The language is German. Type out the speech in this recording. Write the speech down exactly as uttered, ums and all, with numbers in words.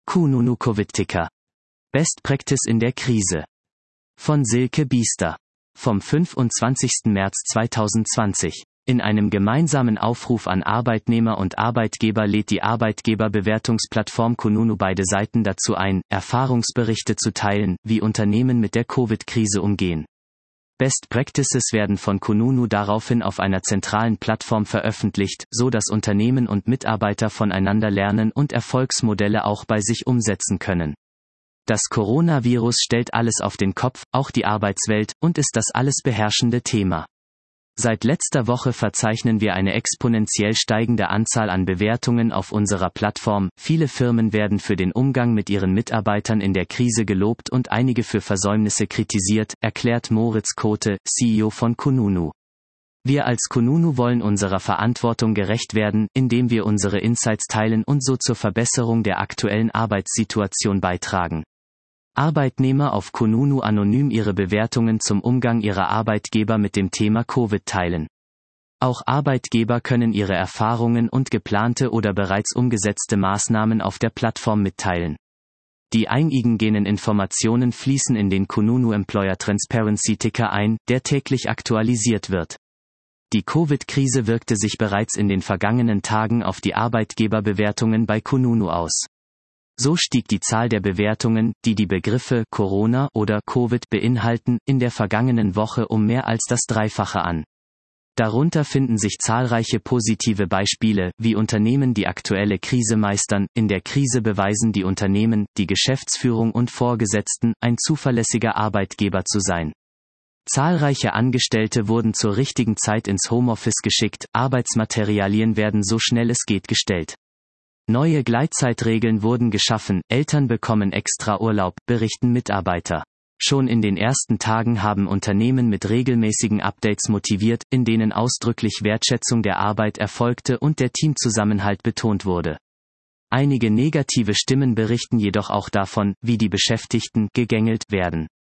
Kununu Covid-Ticker. Best Practice in der Krise. Von Silke Biester. Vom fünfundzwanzigsten März zweitausendzwanzig. In einem gemeinsamen Aufruf an Arbeitnehmer und Arbeitgeber lädt die Arbeitgeberbewertungsplattform Kununu beide Seiten dazu ein, Erfahrungsberichte zu teilen, wie Unternehmen mit der Covid-Krise umgehen. Best Practices werden von Kununu daraufhin auf einer zentralen Plattform veröffentlicht, so dass Unternehmen und Mitarbeiter voneinander lernen und Erfolgsmodelle auch bei sich umsetzen können. Das Coronavirus stellt alles auf den Kopf, auch die Arbeitswelt, und ist das alles beherrschende Thema. Seit letzter Woche verzeichnen wir eine exponentiell steigende Anzahl an Bewertungen auf unserer Plattform, viele Firmen werden für den Umgang mit ihren Mitarbeitern in der Krise gelobt und einige für Versäumnisse kritisiert, erklärt Moritz Kote, C E O von Kununu. Wir als Kununu wollen unserer Verantwortung gerecht werden, indem wir unsere Insights teilen und so zur Verbesserung der aktuellen Arbeitssituation beitragen. Arbeitnehmer auf Kununu anonym ihre Bewertungen zum Umgang ihrer Arbeitgeber mit dem Thema Covid teilen. Auch Arbeitgeber können ihre Erfahrungen und geplante oder bereits umgesetzte Maßnahmen auf der Plattform mitteilen. Die eingegangenen Informationen fließen in den Kununu Employer Transparency Ticker ein, der täglich aktualisiert wird. Die Covid-Krise wirkte sich bereits in den vergangenen Tagen auf die Arbeitgeberbewertungen bei Kununu aus. So stieg die Zahl der Bewertungen, die die Begriffe Corona oder Covid beinhalten, in der vergangenen Woche um mehr als das Dreifache an. Darunter finden sich zahlreiche positive Beispiele, wie Unternehmen die aktuelle Krise meistern. In der Krise beweisen die Unternehmen, die Geschäftsführung und Vorgesetzten, ein zuverlässiger Arbeitgeber zu sein. Zahlreiche Angestellte wurden zur richtigen Zeit ins Homeoffice geschickt, Arbeitsmaterialien werden so schnell es geht gestellt. Neue Gleitzeitregeln wurden geschaffen, Eltern bekommen extra Urlaub, berichten Mitarbeiter. Schon in den ersten Tagen haben Unternehmen mit regelmäßigen Updates motiviert, in denen ausdrücklich Wertschätzung der Arbeit erfolgte und der Teamzusammenhalt betont wurde. Einige negative Stimmen berichten jedoch auch davon, wie die Beschäftigten gegängelt werden.